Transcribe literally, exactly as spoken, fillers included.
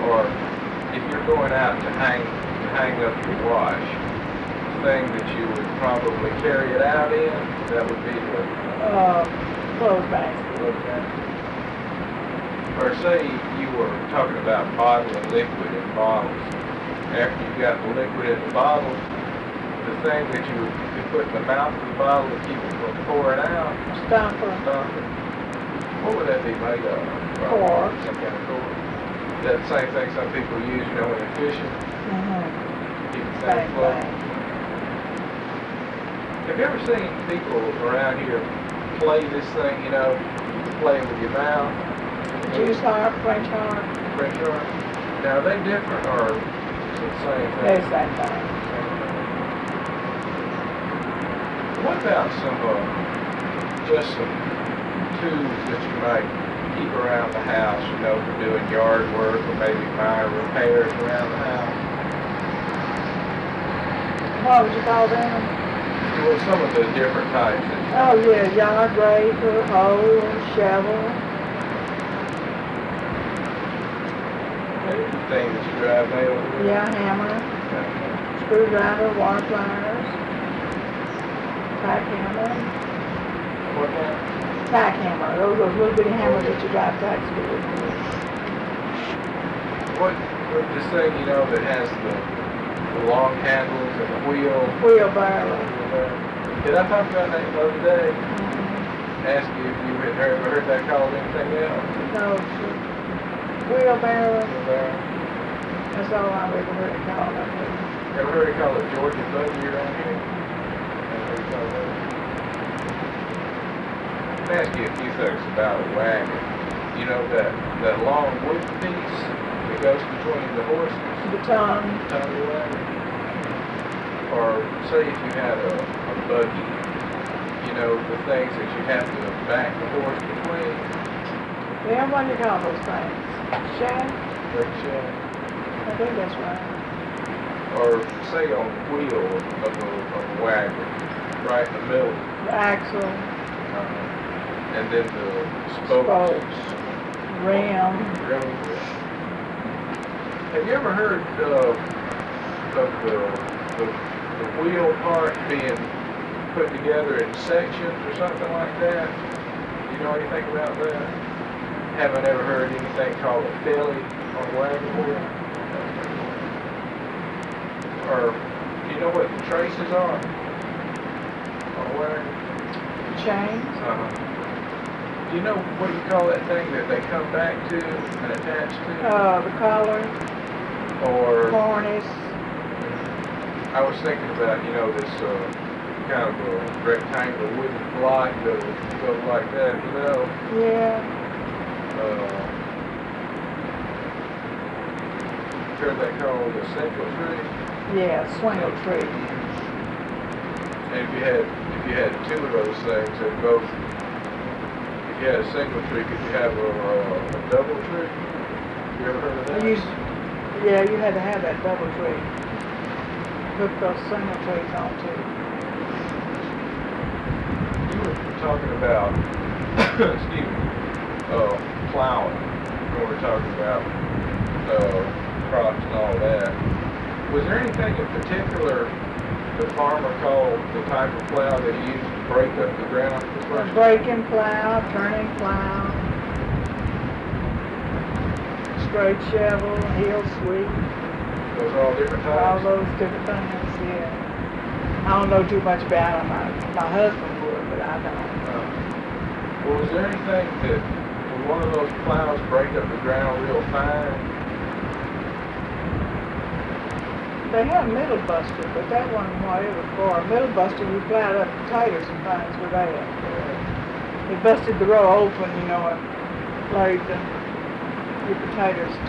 or if you're going out to hang to hang up your wash, thing that you would probably carry it out in, that would be the Uh, clothes basket. okay. Or say you were talking about bottling liquid in bottles. After you got the liquid in the bottle, the thing that you could put in the mouth of the bottle to keep it from pouring out, Stumper. stop it. What would that be made of? Cork. Some kind of cork. That same thing some people use, you know, when they're fishing. Mm-hmm. Keep the Same thing floating. thing. Have you ever seen people around here play this thing, you know, play with your mouth? Juice harp, French harp, French harp. Now, are they different or is it the same thing? they're the same thing. What about some, uh, just some tools that you might keep around the house, you know, for doing yard work or maybe minor repairs around the house? What would you call them? Well, some of the different types. That Oh yeah, yard grader, hoe, shovel. maybe the thing that you drive nails with. Yeah, hammer, screwdriver, water pliers, tack hammer, What kind? tack hammer. Those those little bitty hammers that you drive tacks with. What, what this thing, you know, that has the, the long handles and the wheel? Wheelbarrow. Did I talk about that the other day? Mm-hmm. Ask you if you had heard, ever heard that called anything else? No, wheelbarrow. Wheelbarrow? That's all I ever heard it called. I think. Ever heard it called a Georgia buggy around here? Ever heard it called that? Let me ask you a few things about a wagon. You know that, that long wood piece that goes between the horses? The tongue. Tongue of the wagon? Or say if you had a, a buggy, you know, the things that you have to back the horse between? Yeah, what do you call those things? Shaft? Brake shaft? I think that's right. Or say on the wheel of a, of a wagon, right in the middle, The axle, uh, and then the spokes. spokes, rim. Rim. Have you ever heard uh, of the, the the wheel part being put together in sections or something like that? You know anything about that? Haven't ever heard anything called a filly on a wagon wheel? Or do you know what the traces are on a wagon? Chains. Uh-huh. Do you know what you call that thing that they come back to and attach to? Uh, the collar, Or harness. I was thinking about, you know, this uh, kind of a rectangular wooden block that would go like that, you know. Yeah. Uh, heard that called a central tree. Yeah, swingle tree. And if you had if you had two of those things, that both, if you had a single tree, could you have a, a, a double tree? You ever heard of that? You used, yeah, you had to have that double tree. Hook those single trees on too. You were talking about, excuse me, uh, plowing. When we were talking about uh, crops and all that. Was there anything in particular the farmer called the type of plow that he used to break up the ground? A breaking plow, turning plow, straight shovel, heel sweep, Those are all different all types? those different things, yeah. I don't know too much about them. My, my husband would, but I don't. Uh, well, was there anything that, would one of those plows break up the ground real fine? They had a middle buster, but that wasn't what it was for. A middle buster, you plowed up potatoes and things with that. It busted the row open, you know, and laid the, your potatoes